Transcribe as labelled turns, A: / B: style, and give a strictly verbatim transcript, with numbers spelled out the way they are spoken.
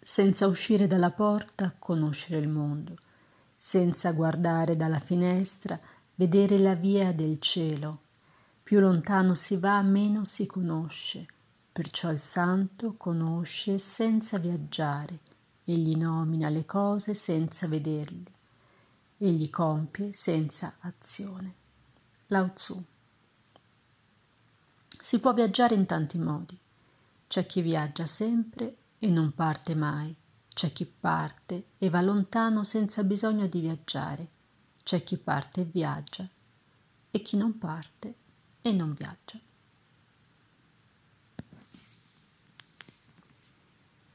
A: senza uscire dalla porta, conoscere il mondo, senza guardare dalla finestra, vedere la via del cielo. Più lontano si va, meno si conosce, perciò il santo conosce senza viaggiare, egli nomina le cose senza vederle, egli compie senza azione. Lao Tzu. Si può viaggiare in tanti modi. C'è chi viaggia sempre e non parte mai, c'è chi parte e va lontano senza bisogno di viaggiare, c'è chi parte e viaggia e chi non parte e non viaggia.